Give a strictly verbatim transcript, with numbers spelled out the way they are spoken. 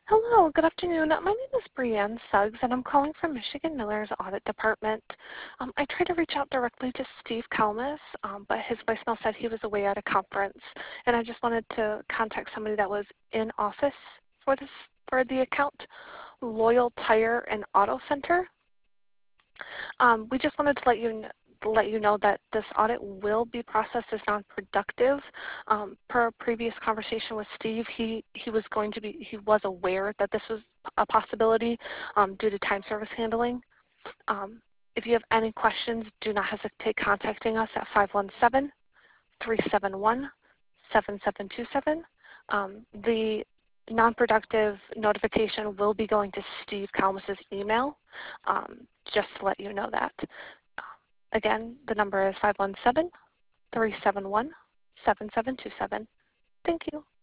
Hello, good afternoon. My name is Brianne Suggs, and I'm calling from Michigan Miller's Audit Department. Um, I tried to reach out directly to Steve Kalmus, um, but his voicemail said he was away at a conference, and I just wanted to contact somebody that was in office for this for the account, Loyal Tire and Auto Center. Um, we just wanted to let you know let you know that this audit will be processed as non-productive. Um, per a previous conversation with Steve, he, he was going to be, he was aware that this was a possibility um, due to time service handling. Um, if you have any questions, do not hesitate contacting us at five one seven, three seven one, seven seven two seven. Um, the non-productive notification will be going to Steve Kalmus's email, um, just to let you know that. Again, the number is five one seven, three seven one, seven seven two seven. Thank you.